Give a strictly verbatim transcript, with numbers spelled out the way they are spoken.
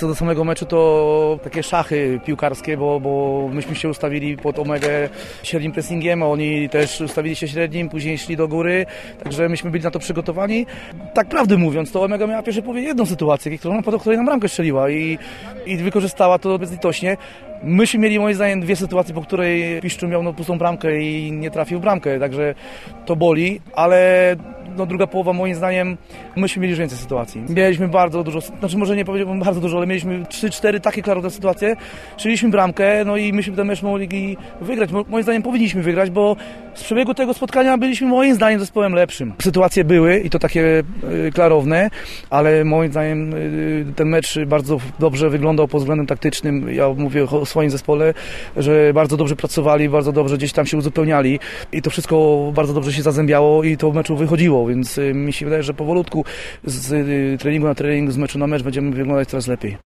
Co do samego meczu, to takie szachy piłkarskie, bo, bo myśmy się ustawili pod Omegę średnim pressingiem, a oni też ustawili się średnim, później szli do góry, także myśmy byli na to przygotowani. Tak prawdę mówiąc, to Omega miała w pierwszej połowie jedną sytuację, którą, po której nam bramkę strzeliła i, i wykorzystała to bezlitośnie. Myśmy mieli moim zdaniem dwie sytuacje, po której Piszczu miał no, pustą bramkę i nie trafił w bramkę, także to boli, ale no, druga połowa moim zdaniem myśmy mieli już więcej sytuacji. Mieliśmy bardzo dużo, znaczy może nie powiedziałbym bardzo dużo, ale mieliśmy trzy cztery takie klarowne sytuacje, strzeliśmy bramkę, no i myśmy ten mecz mogli wygrać. Mo, moim zdaniem powinniśmy wygrać, bo z przebiegu tego spotkania byliśmy moim zdaniem zespołem lepszym. Sytuacje były i to takie y, klarowne, ale moim zdaniem y, ten mecz bardzo dobrze wyglądał pod względem taktycznym. Ja mówię o swoim zespole, że bardzo dobrze pracowali, bardzo dobrze gdzieś tam się uzupełniali i to wszystko bardzo dobrze się zazębiało i to w meczu wychodziło, więc mi się wydaje, że powolutku z treningu na trening, z meczu na mecz będziemy wyglądać coraz lepiej.